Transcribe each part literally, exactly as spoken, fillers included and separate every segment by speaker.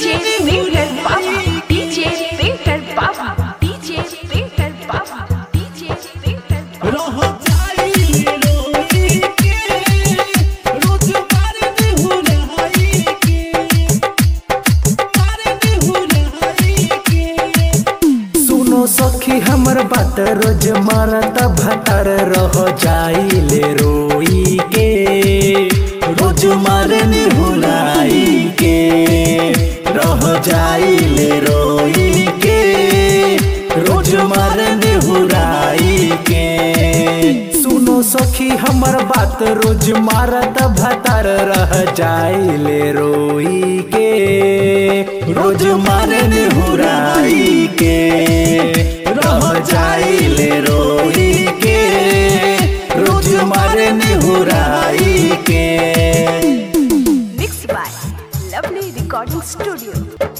Speaker 1: DJ painter Baba DJ painter Baba DJ painter Baba DJ painter
Speaker 2: रह जाई रोई के रोज मार दे हो रहाई के मार दे हो रहाई के। सुनो सखी हमर बात रोज मारत भतर रह जाई ले रोई के रोज मारने हुलाई के रह जाई ले रोई के रोज मारने हुलाई के। सुनो सखी हमर बात रोज मारत भतर रह जाई ले रोई के रोज मारने हुलाई के रह जाई ले रोई के रोज मारने हुलाई के।
Speaker 1: Mix by lovely recording studio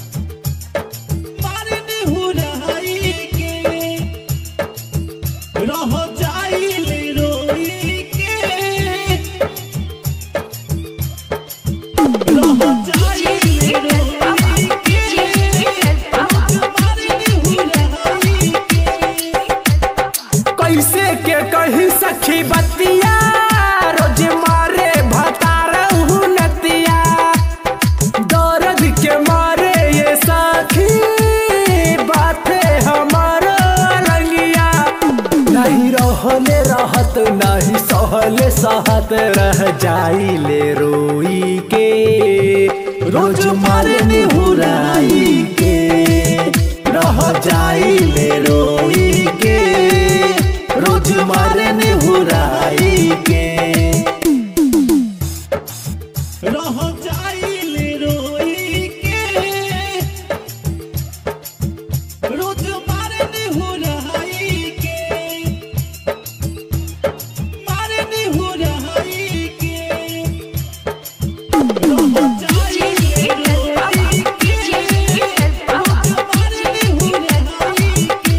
Speaker 2: मारने हुलाई के रह जाई ले रोई के रह जाई ले रोई के रोज मारने हुलाई के। कैसे के कही सखी बतिया रोज मारे भतार नतिया दर्द के मारे ये सखी बाते हमार रंगिया नहीं रहले रहत नहीं सहले सहत रह जाई ले रोई के रोज मारने हुराई के रह जाई ले रोई के रोज मारने हुराई के रह जाई ले रोई के रोज मारने हुराई के मारने हुराई के रह जाई ले रोई के रोज मारने हुराई के।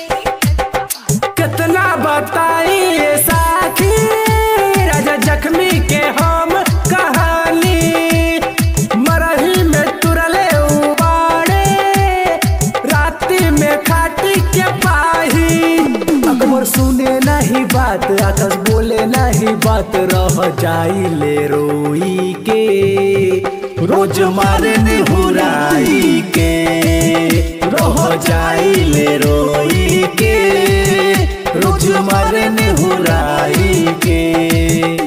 Speaker 2: कितना बताई ये साखी राजा जख्मी के हम कहानी मरही में तुरले उबाड़े राती में खाटी के पाही अकबर सुने नहीं बात आकाश बोले नहीं बात रह जाई ले रोई के रोज मारने हुराई के रह जाई ले रोई के रोज मारने हुराई के।